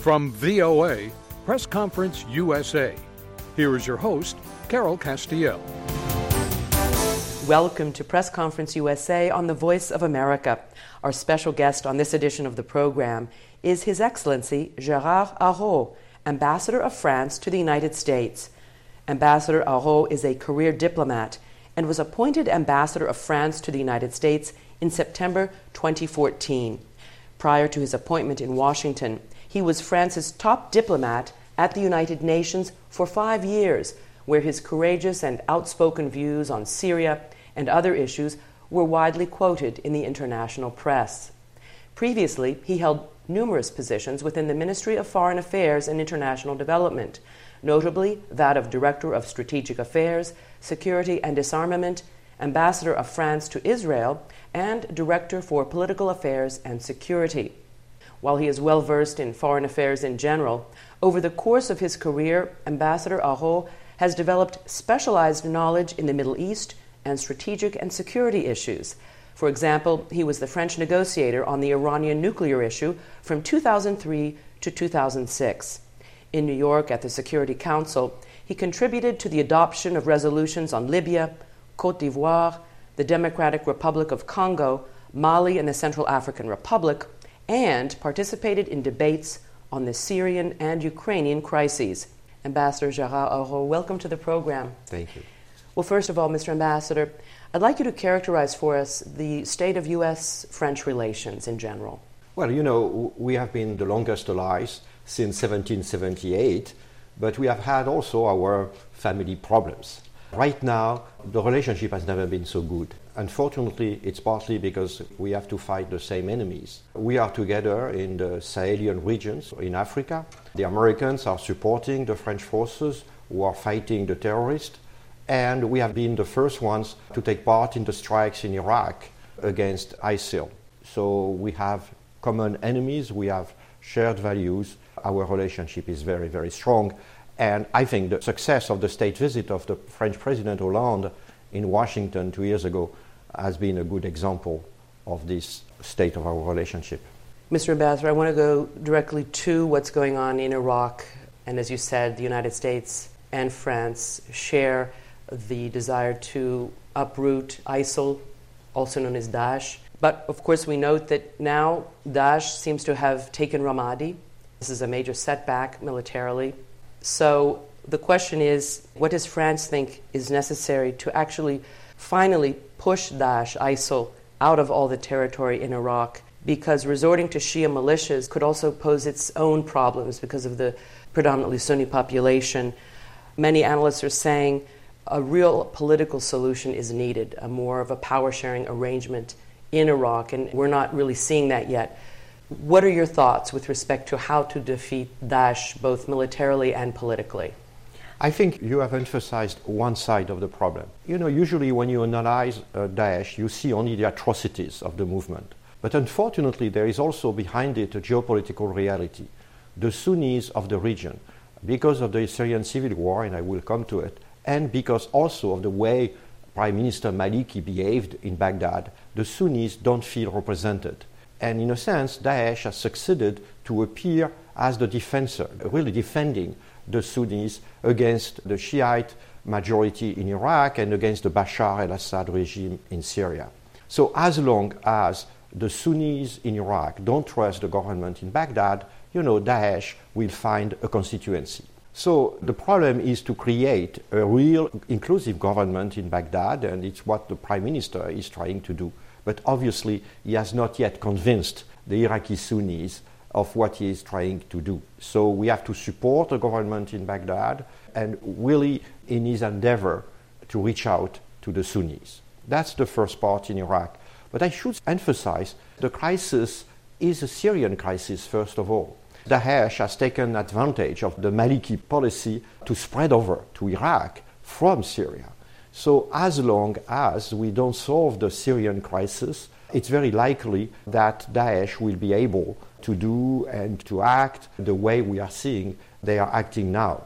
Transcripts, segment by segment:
From VOA, Press Conference USA, here is your host, Carol Castiel. Welcome to Press Conference USA on the Voice of America. Our special guest on this edition of the program is His Excellency Gérard Araud, Ambassador of France to the United States. Ambassador Araud is a career diplomat and was appointed Ambassador of France to the United States in September 2014. Prior to his appointment in Washington, he was France's top diplomat at the United Nations for 5 years, where his courageous and outspoken views on Syria and other issues were widely quoted in the international press. Previously, he held numerous positions within the Ministry of Foreign Affairs and International Development, notably that of Director of Strategic Affairs, Security and Disarmament, Ambassador of France to Israel, and Director for Political Affairs and Security. While he is well versed in foreign affairs in general, over the course of his career, Ambassador Araud has developed specialized knowledge in the Middle East and strategic and security issues. For example, he was the French negotiator on the Iranian nuclear issue from 2003 to 2006. In New York at the Security Council, he contributed to the adoption of resolutions on Libya, Côte d'Ivoire, the Democratic Republic of Congo, Mali, and the Central African Republic, and participated in debates on the Syrian and Ukrainian crises. Ambassador Gérard Araud, welcome to the program. Thank you. Well, first of all, Mr. Ambassador, I'd like you to characterize for us the state of U.S.-French relations in general. Well, you know, we have been the longest allies since 1778, but we have had also our family problems. Right now, the relationship has never been so good. Unfortunately, it's partly because we have to fight the same enemies. We are together in the Sahelian regions in Africa. The Americans are supporting the French forces who are fighting the terrorists, and we have been the first ones to take part in the strikes in Iraq against ISIL. So we have common enemies, we have shared values. Our relationship is very, very strong. And I think the success of the state visit of the French President Hollande in Washington 2 years ago has been a good example of this state of our relationship. Mr. Ambassador, I want to go directly to what's going on in Iraq. And as you said, the United States and France share the desire to uproot ISIL, also known as Daesh. But of course we note that now Daesh seems to have taken Ramadi. This is a major setback militarily. So the question is, what does France think is necessary to actually finally push Daesh, ISIL, out of all the territory in Iraq? Because resorting to Shia militias could also pose its own problems because of the predominantly Sunni population. Many analysts are saying a real political solution is needed, a more of a power-sharing arrangement in Iraq, and we're not really seeing that yet. What are your thoughts with respect to how to defeat Daesh, both militarily and politically? I think you have emphasized one side of the problem. You know, usually when you analyze Daesh, you see only the atrocities of the movement. But unfortunately, there is also behind it a geopolitical reality. The Sunnis of the region, because of the Syrian civil war, and I will come to it, and because also of the way Prime Minister Maliki behaved in Baghdad, the Sunnis don't feel represented. And in a sense, Daesh has succeeded to appear as the defensor, really defending the Sunnis against the Shiite majority in Iraq and against the Bashar al-Assad regime in Syria. So as long as the Sunnis in Iraq don't trust the government in Baghdad, you know, Daesh will find a constituency. So the problem is to create a real inclusive government in Baghdad, and it's what the Prime Minister is trying to do. But obviously, he has not yet convinced the Iraqi Sunnis of what he is trying to do. So we have to support the government in Baghdad and really in his endeavor to reach out to the Sunnis. That's the first part in Iraq. But I should emphasize the crisis is a Syrian crisis, first of all. Daesh has taken advantage of the Maliki policy to spread over to Iraq from Syria. So as long as we don't solve the Syrian crisis, it's very likely that Daesh will be able to do and to act the way we are seeing they are acting now.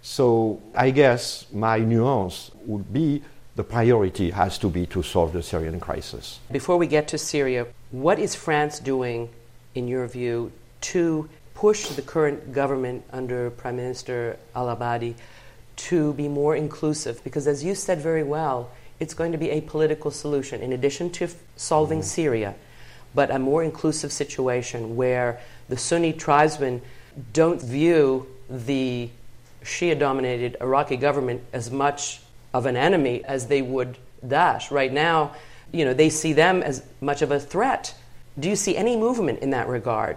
So I guess my nuance would be the priority has to be to solve the Syrian crisis. Before we get to Syria, what is France doing, in your view, to push the current government under Prime Minister al-Abadi to be more inclusive? Because as you said very well, it's going to be a political solution in addition to solving Syria, but a more inclusive situation where the Sunni tribesmen don't view the Shia-dominated Iraqi government as much of an enemy as they would Daesh. Right now, they see them as much of a threat. Do you see any movement in that regard?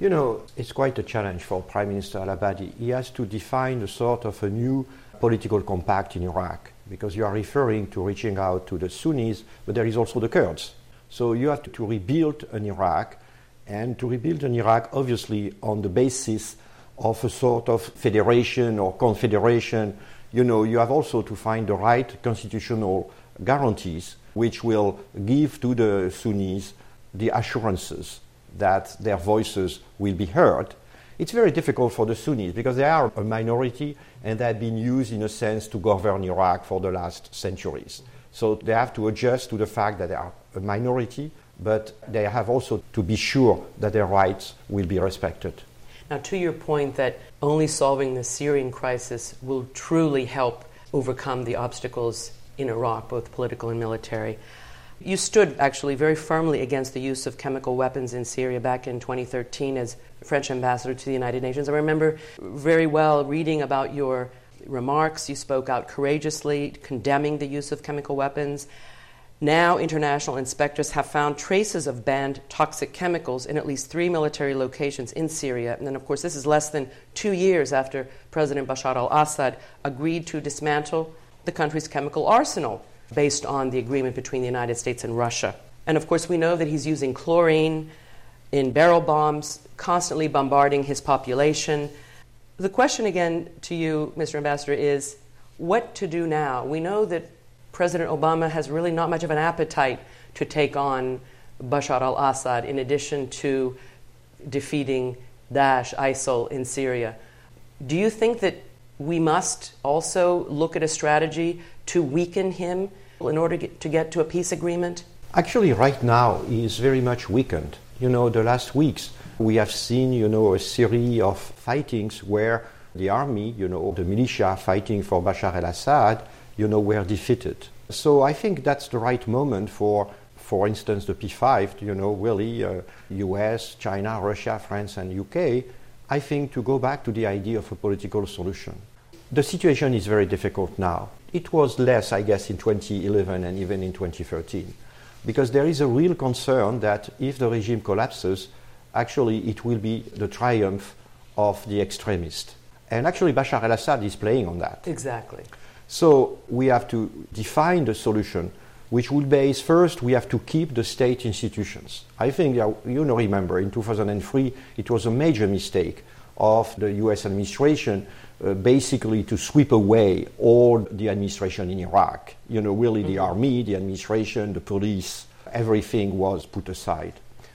It's quite a challenge for Prime Minister al-Abadi. He has to define a sort of a new political compact in Iraq, because you are referring to reaching out to the Sunnis, but there is also the Kurds. So you have to rebuild an Iraq, and to rebuild an Iraq, obviously, on the basis of a sort of federation or confederation. You have also to find the right constitutional guarantees which will give to the Sunnis the assurances that their voices will be heard. It's very difficult for the Sunnis because they are a minority and they have been used in a sense to govern Iraq for the last centuries. So they have to adjust to the fact that they are a minority, but they have also to be sure that their rights will be respected. Now, to your point that only solving the Syrian crisis will truly help overcome the obstacles in Iraq, both political and military, you stood actually very firmly against the use of chemical weapons in Syria back in 2013 as French ambassador to the United Nations. I remember very well reading about your remarks. You spoke out courageously, condemning the use of chemical weapons. Now, international inspectors have found traces of banned toxic chemicals in at least 3 military locations in Syria. And then, of course, this is less than 2 years after President Bashar al-Assad agreed to dismantle the country's chemical arsenal based on the agreement between the United States and Russia. And, of course, we know that he's using chlorine in barrel bombs, constantly bombarding his population. The question again to you, Mr. Ambassador, is what to do now? We know that President Obama has really not much of an appetite to take on Bashar al-Assad in addition to defeating Daesh, ISIL in Syria. Do you think that we must also look at a strategy to weaken him in order to get to a peace agreement? Actually, right now, he is very much weakened. The last weeks, we have seen, a series of fightings where the army, the militia fighting for Bashar al-Assad, were defeated. So I think that's the right moment for instance, the P5, really, US, China, Russia, France, and UK, I think to go back to the idea of a political solution. The situation is very difficult now. It was less, I guess, in 2011 and even in 2013, because there is a real concern that if the regime collapses, actually it will be the triumph of the extremists. And actually Bashar al-Assad is playing on that. Exactly. So we have to define the solution, which will base first, we have to keep the state institutions. I think, remember, in 2003, it was a major mistake of the US administration basically to sweep away all the administration in Iraq. Really the army, the administration, the police, everything was put aside.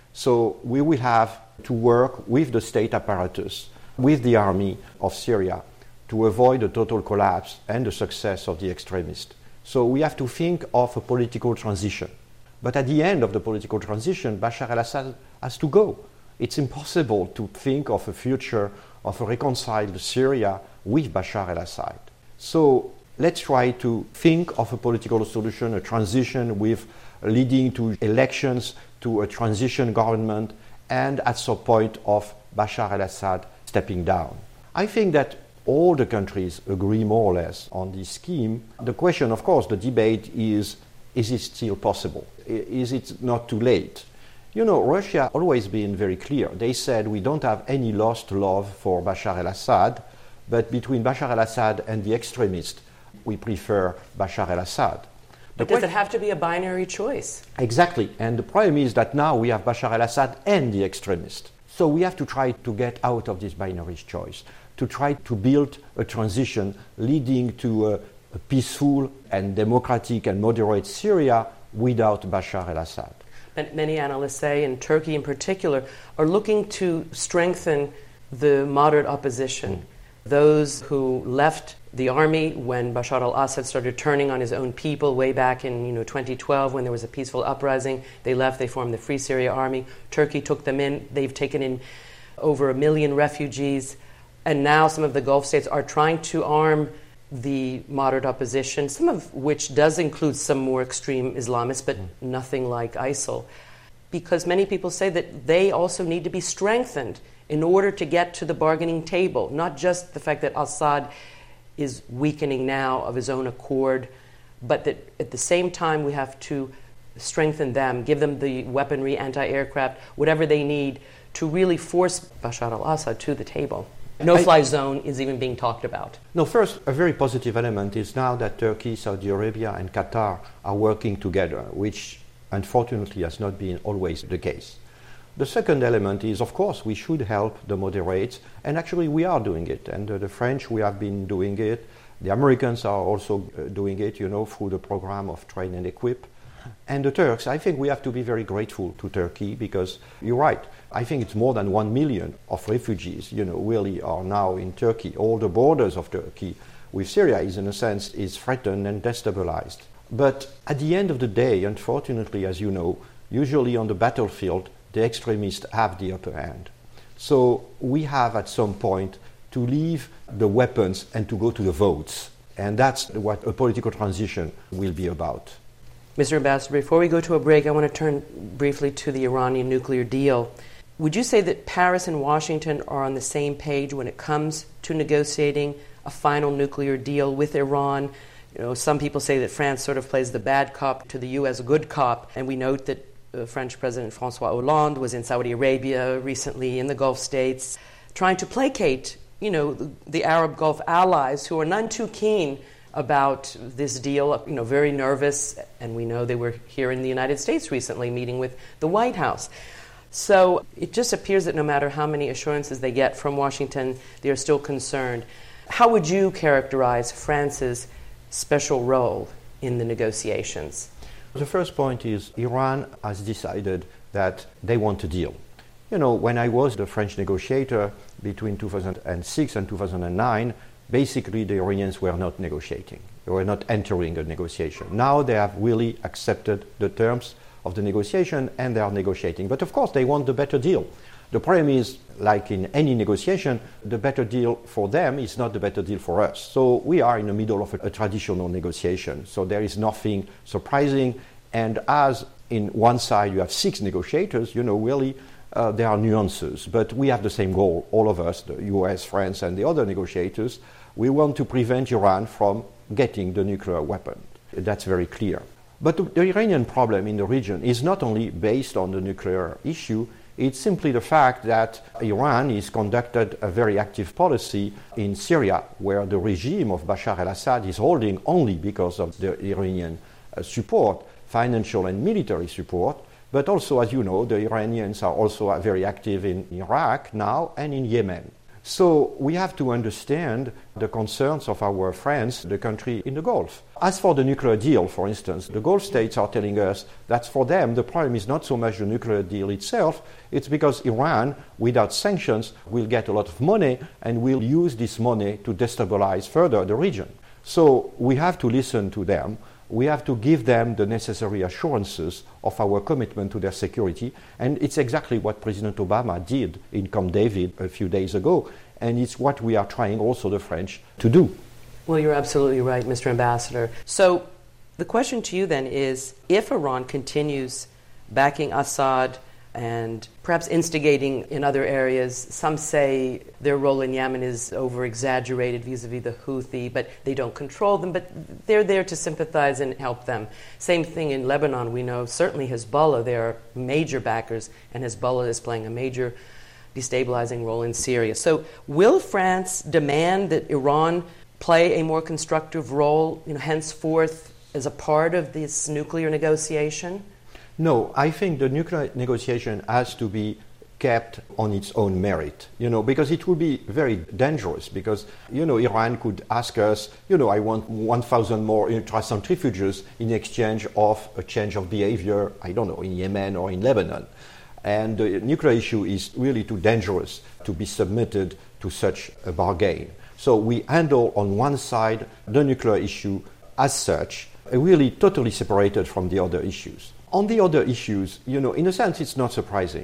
So we will have to work with the state apparatus, with the army of Syria, to avoid a total collapse and the success of the extremists. So we have to think of a political transition. But at the end of the political transition, Bashar al-Assad has to go. It's impossible to think of a future of a reconciled Syria with Bashar al-Assad. So let's try to think of a political solution, a transition with leading to elections, to a transition government, and at some point of Bashar al-Assad stepping down. I think that all the countries agree more or less on this scheme. The question, of course, the debate is it still possible? Is it not too late? Russia always been very clear. They said we don't have any lost love for Bashar al-Assad, but between Bashar al-Assad and the extremists, we prefer Bashar al-Assad. But does it have to be a binary choice? Exactly. And the problem is that now we have Bashar al-Assad and the extremists. So we have to try to get out of this binary choice, to try to build a transition leading to a peaceful and democratic and moderate Syria without Bashar al-Assad. And many analysts say, and Turkey in particular, are looking to strengthen the moderate opposition. Those who left the army when Bashar al-Assad started turning on his own people way back in 2012 when there was a peaceful uprising. They left, they formed the Free Syria Army. Turkey took them in. They've taken in over 1 million refugees, and now some of the Gulf states are trying to arm the moderate opposition, some of which does include some more extreme Islamists, but nothing like ISIL. Because many people say that they also need to be strengthened in order to get to the bargaining table, not just the fact that Assad is weakening now of his own accord, but that at the same time we have to strengthen them, give them the weaponry, anti-aircraft, whatever they need to really force Bashar al-Assad to the table. No-fly zone is even being talked about. No, first, a very positive element is now that Turkey, Saudi Arabia, and Qatar are working together, which unfortunately has not been always the case. The second element is, of course, we should help the moderates, and actually we are doing it. And the French, we have been doing it. The Americans are also doing it, through the program of Train and Equip. And the Turks, I think we have to be very grateful to Turkey because you're right. I think it's more than 1 million of refugees, really are now in Turkey. All the borders of Turkey with Syria is, in a sense, is threatened and destabilized. But at the end of the day, unfortunately, as you know, usually on the battlefield, the extremists have the upper hand. So we have at some point to leave the weapons and to go to the votes. And that's what a political transition will be about. Mr. Ambassador, before we go to a break, I want to turn briefly to the Iranian nuclear deal. Would you say that Paris and Washington are on the same page when it comes to negotiating a final nuclear deal with Iran? Some people say that France sort of plays the bad cop to the U.S. good cop, and we note that French President François Hollande was in Saudi Arabia recently, in the Gulf states, trying to placate, the Arab Gulf allies who are none too keen about this deal, very nervous, and we know they were here in the United States recently meeting with the White House. So it just appears that no matter how many assurances they get from Washington, they are still concerned. How would you characterize France's special role in the negotiations? The first point is Iran has decided that they want a deal. When I was the French negotiator between 2006 and 2009, basically the Iranians were not negotiating. They were not entering a negotiation. Now they have really accepted the terms of the negotiation and they are negotiating. But of course they want the better deal. The problem is, like in any negotiation, the better deal for them is not the better deal for us. So we are in the middle of a traditional negotiation. So there is nothing surprising. And as in one side you have 6 negotiators, really there are nuances. But we have the same goal, all of us, the US, France, and the other negotiators. We want to prevent Iran from getting the nuclear weapon. That's very clear. But the Iranian problem in the region is not only based on the nuclear issue, it's simply the fact that Iran has conducted a very active policy in Syria, where the regime of Bashar al-Assad is holding only because of the Iranian support, financial and military support. But also, as you know, the Iranians are also very active in Iraq now and in Yemen. So we have to understand the concerns of our friends, the country in the Gulf. As for the nuclear deal, for instance, the Gulf states are telling us that for them the problem is not so much the nuclear deal itself, it's because Iran, without sanctions, will get a lot of money and will use this money to destabilize further the region. So we have to listen to them. We have to give them the necessary assurances of our commitment to their security. And it's exactly what President Obama did in Camp David a few days ago. And it's what we are trying also the French to do. Well, you're absolutely right, Mr. Ambassador. So the question to you then is, if Iran continues backing Assad and perhaps instigating in other areas, some say their role in Yemen is over-exaggerated vis-a-vis the Houthi, but they don't control them, but they're there to sympathize and help them. Same thing in Lebanon, we know, certainly Hezbollah, they are major backers, and Hezbollah is playing a major destabilizing role in Syria. So will France demand that Iran play a more constructive role, henceforth as a part of this nuclear negotiation? No, I think the nuclear negotiation has to be kept on its own merit, because it would be very dangerous because, Iran could ask us, I want 1,000 more ultra-centrifuges in exchange of a change of behavior, I don't know, in Yemen or in Lebanon. And the nuclear issue is really too dangerous to be submitted to such a bargain. So we handle on one side the nuclear issue as such, really totally separated from the other issues. On the other issues, in a sense, it's not surprising.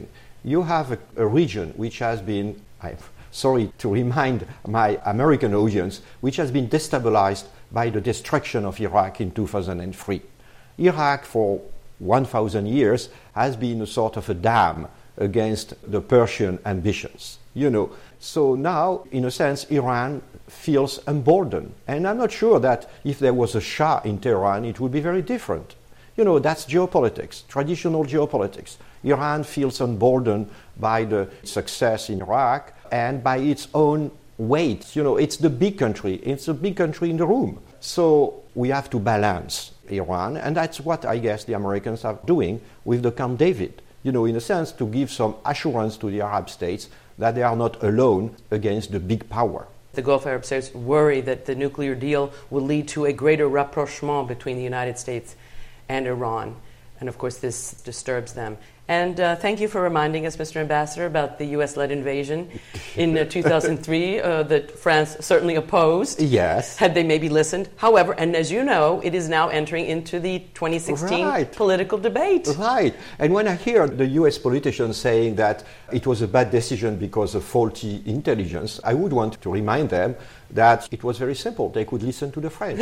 you have a region which has been, I'm sorry to remind my American audience, which has been destabilized by the destruction of Iraq in 2003. Iraq, for 1,000 years, has been a sort of a dam against the Persian ambitions. So now, in a sense, Iran feels emboldened. And I'm not sure that if there was a Shah in Tehran, it would be very different. That's geopolitics, traditional geopolitics. Iran feels emboldened by the success in Iraq and by its own weight. It's the big country. It's a big country in the room. So we have to balance Iran, and that's what I guess the Americans are doing with the Camp David. In a sense, to give some assurance to the Arab states that they are not alone against the big power. The Gulf Arab states worry that the nuclear deal will lead to a greater rapprochement between the United States and Iran. And of course, this disturbs them. And thank you for reminding us, Mr. Ambassador, about the U.S.-led invasion in 2003 that France certainly opposed. Yes. Had they maybe listened. However, and as you know, it is now entering into the 2016 political debate. Right. And when I hear the U.S. politicians saying that it was a bad decision because of faulty intelligence, I would want to remind them that it was very simple. They could listen to the French.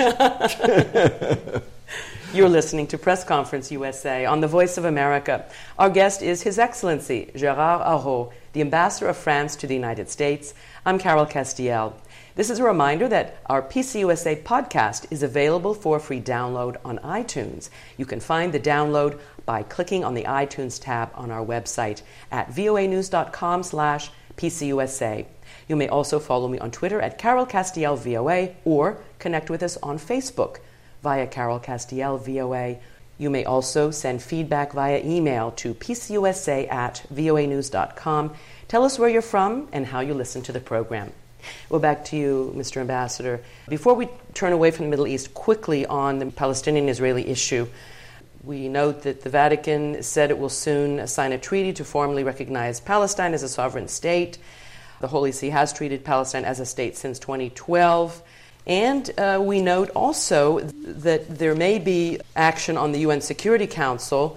You're listening to Press Conference USA on the Voice of America. Our guest is His Excellency Gérard Araud, the Ambassador of France to the United States. I'm Carol Castiel. This is a reminder that our PCUSA podcast is available for free download on iTunes. You can find the download by clicking on the iTunes tab on our website at voanews.com/PCUSA. You may also follow me on Twitter at Carol Castiel VOA or connect with us on Facebook via Carol Castiel VOA. You may also send feedback via email to pcusa@voanews.com. Tell us where you're from and how you listen to the program. Well, back to you, Mr. Ambassador. Before we turn away from the Middle East, quickly on the Palestinian-Israeli issue, we note that the Vatican said it will soon sign a treaty to formally recognize Palestine as a sovereign state. The Holy See has treated Palestine as a state since 2012. And we note also that there may be action on the UN Security Council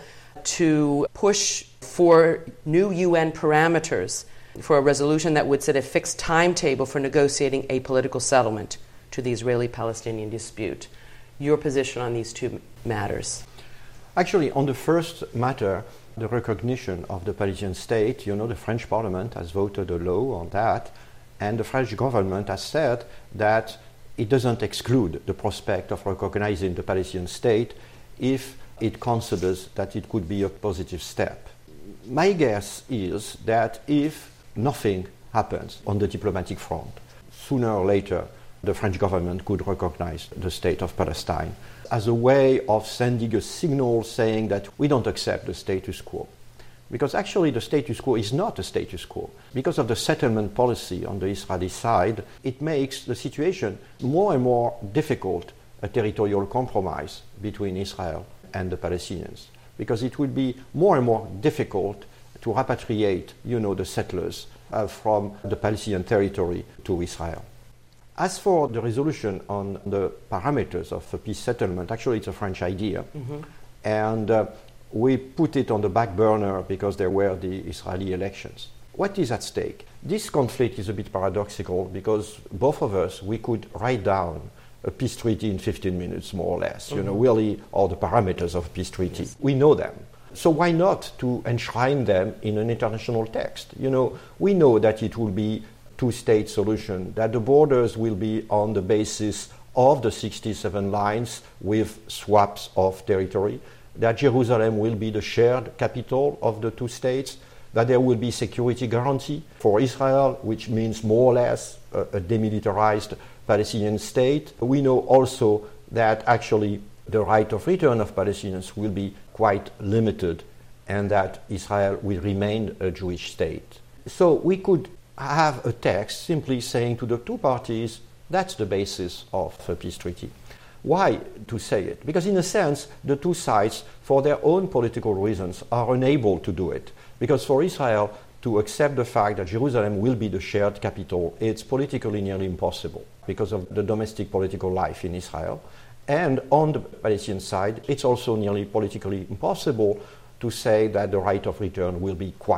to push for new UN parameters for a resolution that would set a fixed timetable for negotiating a political settlement to the Israeli-Palestinian dispute. Your position on these two matters? Actually, on the first matter, the recognition of the Palestinian state, the French Parliament has voted a law on that, and the French government has said that it doesn't exclude the prospect of recognizing the Palestinian state if it considers that it could be a positive step. My guess is that if nothing happens on the diplomatic front, sooner or later the French government could recognize the state of Palestine as a way of sending a signal saying that we don't accept the status quo. Because actually the status quo is not a status quo. Because of the settlement policy on the Israeli side, it makes the situation more and more difficult, a territorial compromise between Israel and the Palestinians. Because it will be more and more difficult to repatriate, the settlers from the Palestinian territory to Israel. As for the resolution on the parameters of a peace settlement, actually it's a French idea. Mm-hmm. And we put it on the back burner because there were the Israeli elections. What is at stake? This conflict is a bit paradoxical because both of us, we could write down a peace treaty in 15 minutes, more or less, really, or the parameters of a peace treaty. Yes. We know them. So why not to enshrine them in an international text? We know that it will be two-state solution, that the borders will be on the basis of the 67 lines with swaps of territory, that Jerusalem will be the shared capital of the two states, that there will be security guarantee for Israel, which means more or less a demilitarized Palestinian state. We know also that actually the right of return of Palestinians will be quite limited and that Israel will remain a Jewish state. So we could have a text simply saying to the two parties, that's the basis of a peace treaty. Why to say it? Because in a sense, the two sides, for their own political reasons, are unable to do it. Because for Israel to accept the fact that Jerusalem will be the shared capital, it's politically nearly impossible because of the domestic political life in Israel. And on the Palestinian side, it's also nearly politically impossible to say that the right of return will be quite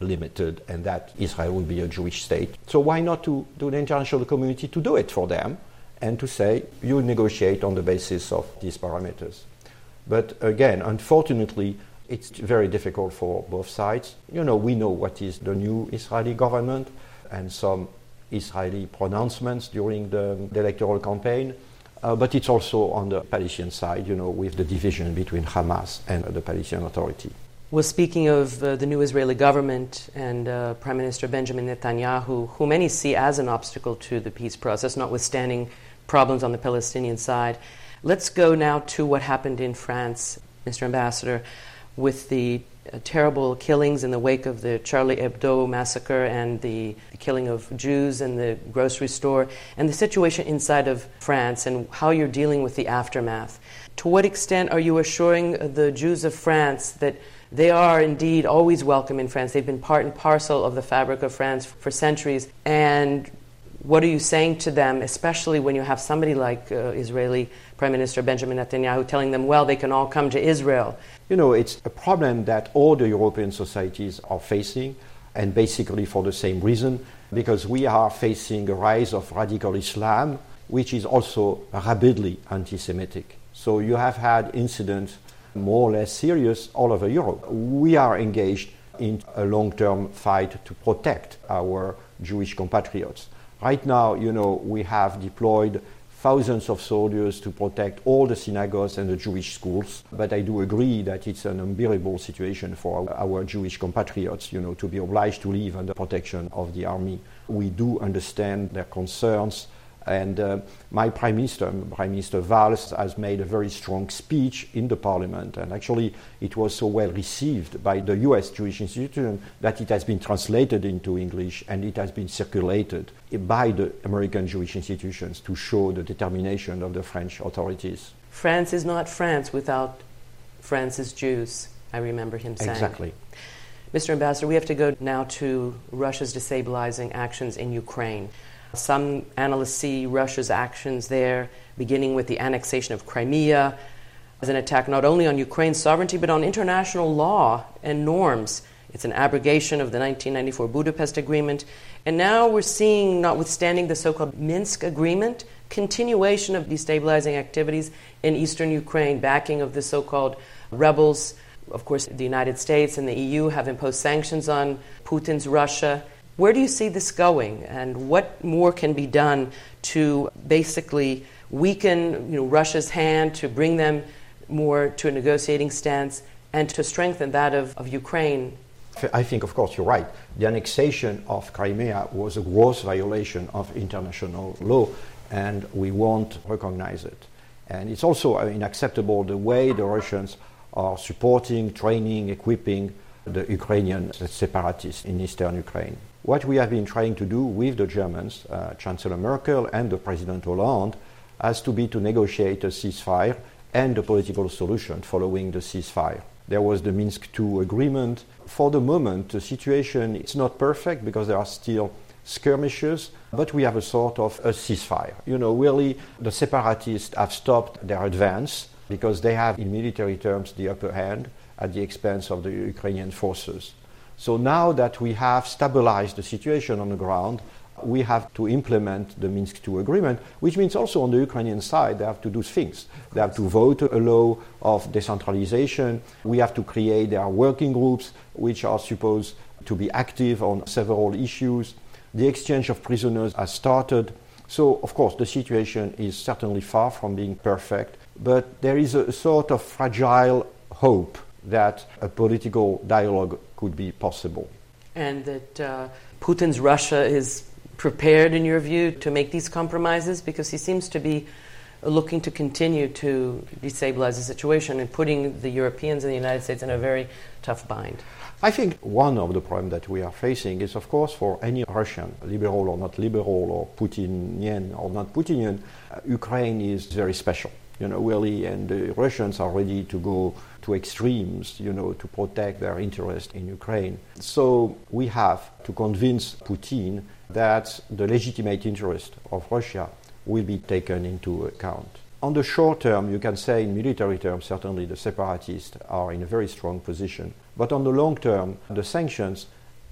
limited and that Israel will be a Jewish state. So why not to the international community to do it for them and to say, you negotiate on the basis of these parameters. But again, unfortunately, it's very difficult for both sides. You know, we know what is the new Israeli government and some Israeli pronouncements during the electoral campaign. But it's also on the Palestinian side, you know, with the division between Hamas and the Palestinian Authority. Well, speaking of the new Israeli government and Prime Minister Benjamin Netanyahu, who many see as an obstacle to the peace process, notwithstanding problems on the Palestinian side, let's go now to what happened in France, Mr. Ambassador, with the terrible killings in the wake of the Charlie Hebdo massacre and the killing of Jews in the grocery store, and the situation inside of France and how you're dealing with the aftermath. To what extent are you assuring the Jews of France that they are indeed always welcome in France? They've been part and parcel of the fabric of France for centuries. And what are you saying to them, especially when you have somebody like Israeli Prime Minister Benjamin Netanyahu telling them, well, they can all come to Israel? You know, it's a problem that all the European societies are facing, and basically for the same reason, because we are facing a rise of radical Islam, which is also rabidly anti-Semitic. So you have had incidents more or less serious all over Europe. We are engaged in a long-term fight to protect our Jewish compatriots. Right now, you know, we have deployed thousands of soldiers to protect all the synagogues and the Jewish schools. But I do agree that it's an unbearable situation for our Jewish compatriots, you know, to be obliged to live under protection of the army. We do understand their concerns. And my Prime Minister Valls, has made a very strong speech in the Parliament. And actually, it was so well received by the US Jewish Institution that it has been translated into English and it has been circulated by the American Jewish institutions to show the determination of the French authorities. France is not France without France's Jews, I remember him saying. Exactly. Mr. Ambassador, we have to go now to Russia's destabilizing actions in Ukraine. Some analysts see Russia's actions there, beginning with the annexation of Crimea, as an attack not only on Ukraine's sovereignty, but on international law and norms. It's an abrogation of the 1994 Budapest Agreement. And now we're seeing, notwithstanding the so-called Minsk Agreement, continuation of destabilizing activities in eastern Ukraine, backing of the so-called rebels. Of course, the United States and the EU have imposed sanctions on Putin's Russia. Where do you see this going, and what more can be done to basically weaken, Russia's hand, to bring them more to a negotiating stance, and to strengthen that of Ukraine? I think, of course, you're right. The annexation of Crimea was a gross violation of international law, and we won't recognize it. And it's also unacceptable the way the Russians are supporting, training, equipping the Ukrainian separatists in eastern Ukraine. What we have been trying to do with the Germans, Chancellor Merkel and the President Hollande, has to be to negotiate a ceasefire and a political solution following the ceasefire. There was the Minsk II agreement. For the moment, the situation is not perfect because there are still skirmishes, but we have a sort of a ceasefire. Really, the separatists have stopped their advance because they have, in military terms, the upper hand at the expense of the Ukrainian forces. So now that we have stabilized the situation on the ground, we have to implement the Minsk II agreement, which means also on the Ukrainian side they have to do things. They have to vote a law of decentralization. We have to create their working groups, which are supposed to be active on several issues. The exchange of prisoners has started. So, of course, the situation is certainly far from being perfect, but there is a sort of fragile hope that a political dialogue could be possible. And that Putin's Russia is prepared, in your view, to make these compromises? Because he seems to be looking to continue to destabilize the situation and putting the Europeans and the United States in a very tough bind. I think one of the problems that we are facing is, of course, for any Russian, liberal or not liberal, or Putinian or not Putinian, Ukraine is very special, really, and the Russians are ready to go to extremes, to protect their interest in Ukraine. So we have to convince Putin that the legitimate interest of Russia will be taken into account. On the short term, you can say in military terms, certainly the separatists are in a very strong position. But on the long term, the sanctions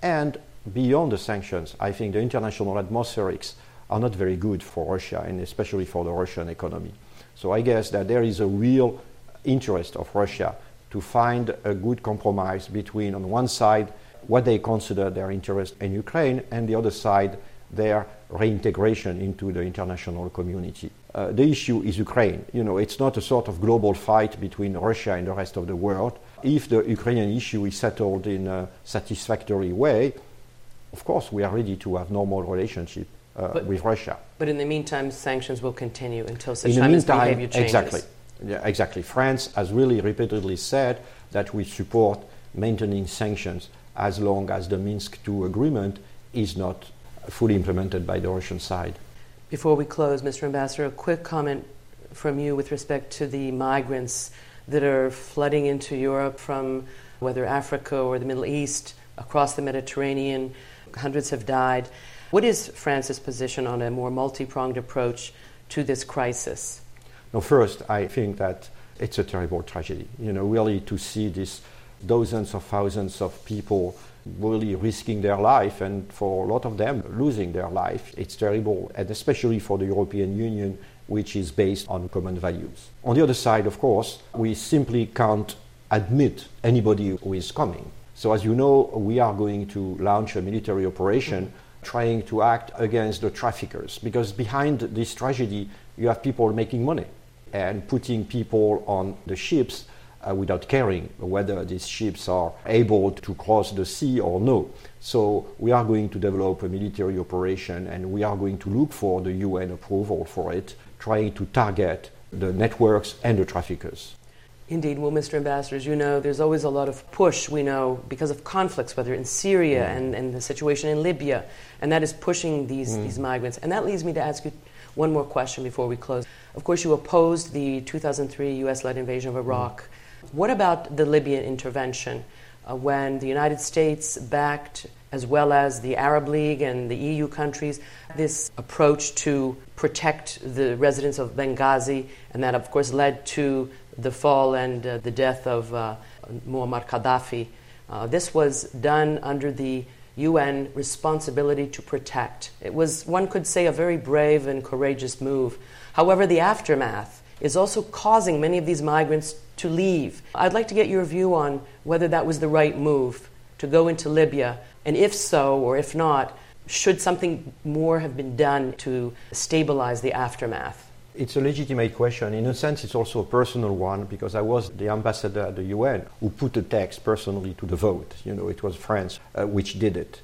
And beyond the sanctions, I think the international atmospherics are not very good for Russia, and especially for the Russian economy. So I guess that there is a real interest of Russia to find a good compromise between, on one side, what they consider their interest in Ukraine, and the other side, their reintegration into the international community. The issue is Ukraine. It's not a sort of global fight between Russia and the rest of the world. If the Ukrainian issue is settled in a satisfactory way, of course, we are ready to have normal relationship with Russia. But in the meantime, sanctions will continue until such time as behavior changes. Exactly. Yeah, exactly. France has really repeatedly said that we support maintaining sanctions as long as the Minsk II agreement is not fully implemented by the Russian side. Before we close, Mr. Ambassador, a quick comment from you with respect to the migrants that are flooding into Europe from whether Africa or the Middle East, across the Mediterranean. Hundreds have died. What is France's position on a more multi-pronged approach to this crisis? No, first, I think that it's a terrible tragedy. Really to see these dozens of thousands of people really risking their life, and for a lot of them losing their life. It's terrible, and especially for the European Union, which is based on common values. On the other side, of course, we simply can't admit anybody who is coming. So as you know, we are going to launch a military operation trying to act against the traffickers, because behind this tragedy you have people making money and putting people on the ships without caring whether these ships are able to cross the sea or no. So we are going to develop a military operation, and we are going to look for the UN approval for it, trying to target the networks and the traffickers. Indeed. Well, Mr. Ambassador, as you know, there's always a lot of push, we know, because of conflicts, whether in Syria and the situation in Libya, and that is pushing these migrants. And that leads me to ask you one more question before we close. Of course, you opposed the 2003 U.S.-led invasion of Iraq. What about the Libyan intervention when the United States backed, as well as the Arab League and the EU countries, this approach to protect the residents of Benghazi, and that, of course, led to the fall and the death of Muammar Gaddafi. This was done under the UN responsibility to protect. It was, one could say, a very brave and courageous move. However, the aftermath is also causing many of these migrants to leave. I'd like to get your view on whether that was the right move to go into Libya, and if so, or if not, should something more have been done to stabilize the aftermath? It's a legitimate question. In a sense, it's also a personal one, because I was the ambassador at the UN who put the text personally to the vote. It was France which did it.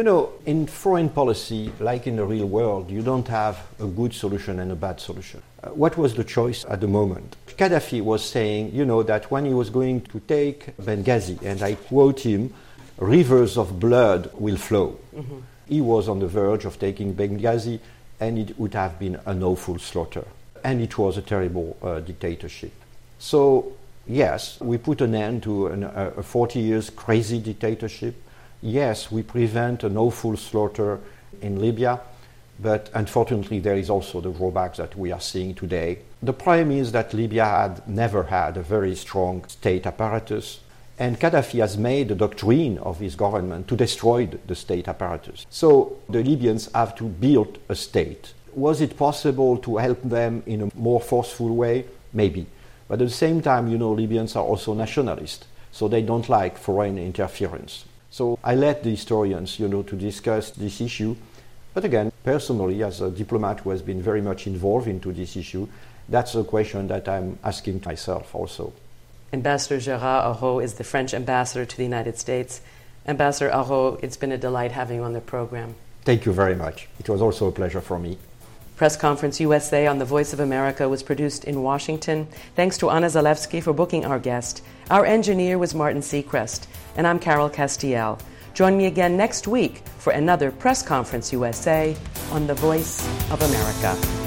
In foreign policy, like in the real world, you don't have a good solution and a bad solution. What was the choice at the moment? Gaddafi was saying, that when he was going to take Benghazi, and I quote him, "Rivers of blood will flow." Mm-hmm. He was on the verge of taking Benghazi, and it would have been an awful slaughter. And it was a terrible dictatorship. So, yes, we put an end to a 40 years crazy dictatorship. Yes, we prevent an awful slaughter in Libya, but unfortunately there is also the drawbacks that we are seeing today. The problem is that Libya had never had a very strong state apparatus, and Gaddafi has made the doctrine of his government to destroy the state apparatus. So the Libyans have to build a state. Was it possible to help them in a more forceful way? Maybe. But at the same time, Libyans are also nationalists, so they don't like foreign interference. So I let the historians, to discuss this issue. But again, personally, as a diplomat who has been very much involved into this issue, that's a question that I'm asking myself also. Ambassador Gérard Araud is the French ambassador to the United States. Ambassador Araud, it's been a delight having you on the program. Thank you very much. It was also a pleasure for me. Press Conference USA on the Voice of America was produced in Washington. Thanks to Anna Zalewski for booking our guest. Our engineer was Martin Seacrest, and I'm Carol Castiel. Join me again next week for another Press Conference USA on the Voice of America.